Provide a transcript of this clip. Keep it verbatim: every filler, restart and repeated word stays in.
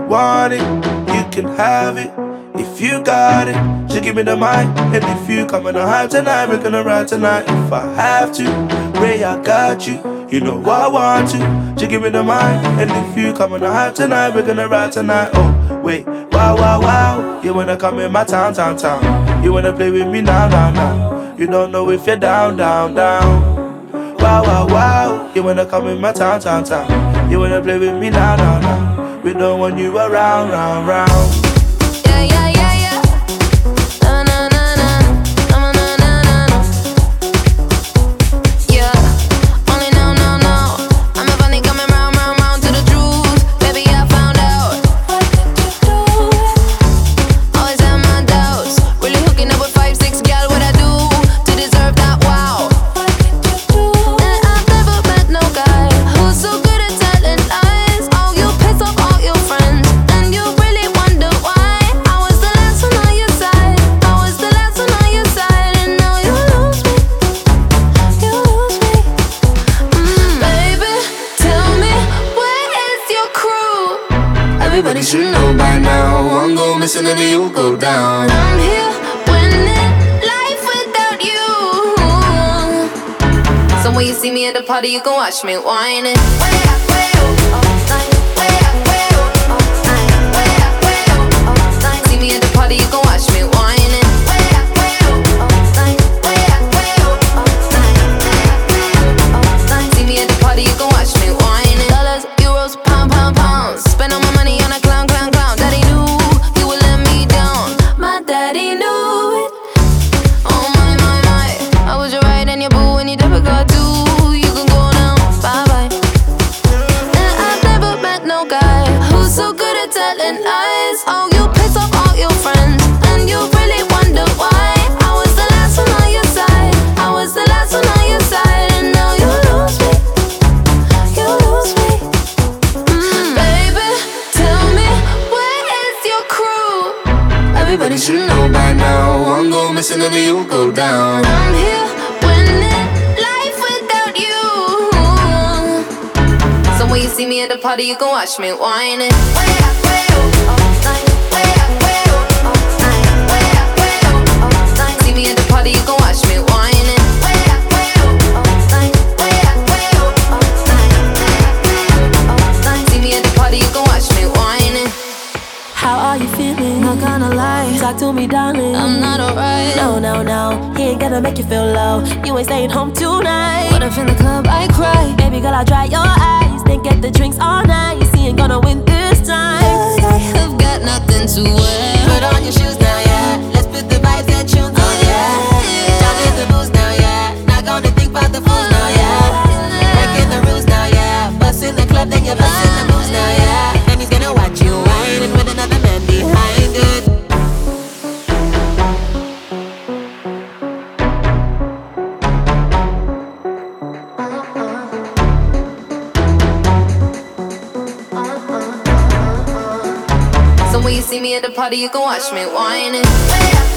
want it, you can have it. If you got it, just give me the mic. And if you come on the high tonight, we're gonna ride tonight. If I have to, Ray, I got you. You know I want to, just give me the mic. And if you come on the high tonight, we're gonna ride tonight. Oh, wait, wow, wow, wow. You wanna come in my town, town, town. You wanna play with me now, now, now. You don't know if you're down, down, down. Wow, wow, wow. You wanna come in my town, town, town. You wanna play with me now, now, now. We don't want you around, round, round. Yeah, yeah, yeah, yeah. Na na na na, na na na na na. Yeah, only now, now, now. I'm finally coming round, round, round to the truth. Baby, I found out. What did you do? Always had my doubts. Really hooking up with five, six gal. What I do to deserve that? Wow. What did you do? And I've never met no guy who's so good at telling lies. Oh, you piss off all your friends, and you really wonder why. I was the last one on your side. I was the last one on your side, and now you lose me. You lose me. Mm, baby, tell me, where is your crew? Everybody should know by now. One go missing and you go down. I'm here winning life without you. So when you see me at the party, you can watch me whining. See me at the party, you can watch me whining. See me at the party, you can watch me whining. Dollars, euros, pound, pound, pounds. Spend all my money on a clown, clown, clown. Daddy knew you would let me down. My daddy knew it. Oh my, my, my. I was your right and your boo and you never got to. You can go now, bye bye. And I've never met no guy who's so good at telling lies. Oh, you piss off all your friends, and you really wonder why. I was the last one on your side. I was the last one on your side, and now you lose me. You lose me. Mm, baby, tell me, where is your crew? Everybody should know by now. One go missing and you go down. I'm here winning life without you. So when you see me at the party, you can watch me whining. See me at the party, you can watch me whining. See me at the party, you can watch me whining. How are you feeling? Not gonna lie, Talk to me, darling. I'm not alright. No, no, no, he ain't gonna make you feel low. You ain't staying home tonight. What if in the club I cry? Baby girl, I'll dry your eyes. Then get the drinks all night. You see, ain't gonna win this time. Cause I have got nothing to wear. Put on your shoes now, yeah. Let's put the vibes and tunes on, yeah. Down in the booze now, yeah. Not gonna think about the fools now, yeah. Breaking the rules now, yeah. Bust in the club, then you're busting the moves now, yeah. And he's gonna watch you whining with another man behind it. So when you see me at the party, you can watch me whining.